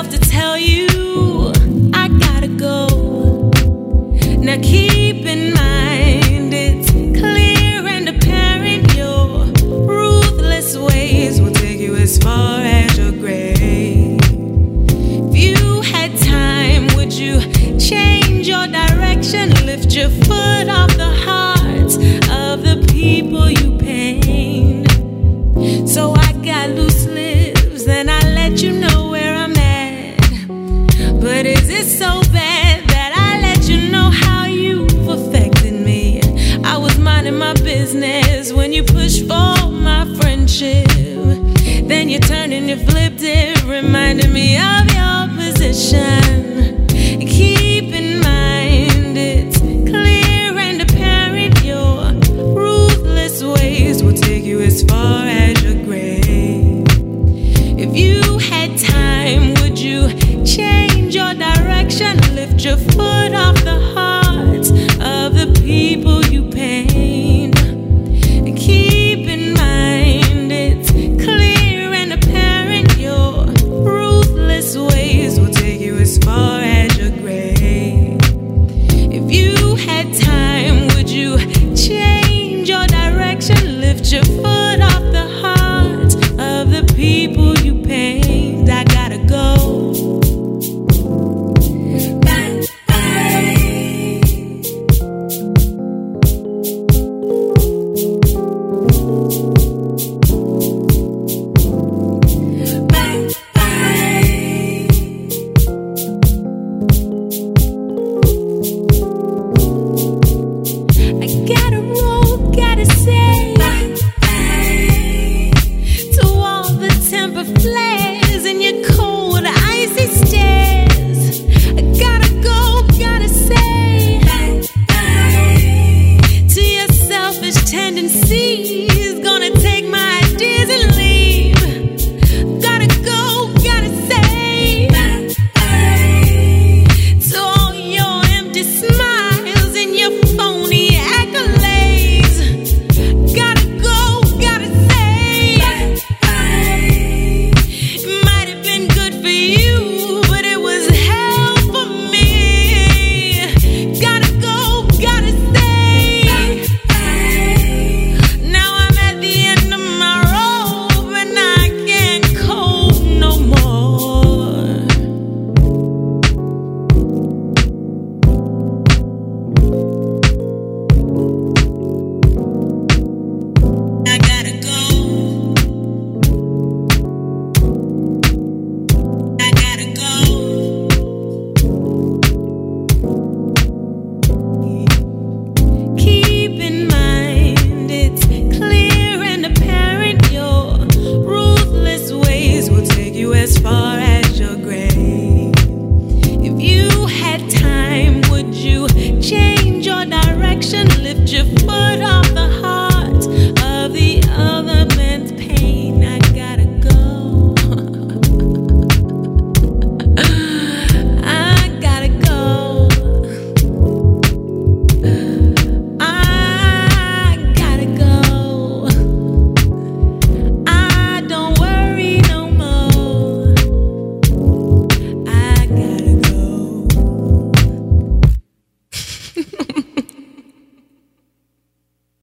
to tell you I gotta go. Now keep in mind it's clear and apparent your ruthless ways will take you as far as your grave. If you had time, would you change your direction, lift your foot off the hearts of the people you pain? So I got loose lips and I let you know where I'm at. But is it so bad that I let you know how you've affected me? I was minding my business when you pushed for my friendship. Then you turned and you flipped it, reminding me of your position. Keep in mind it's clear and apparent your ruthless ways will take you as far as your grave. If you had time, would you change your direction, lift your foot off the heart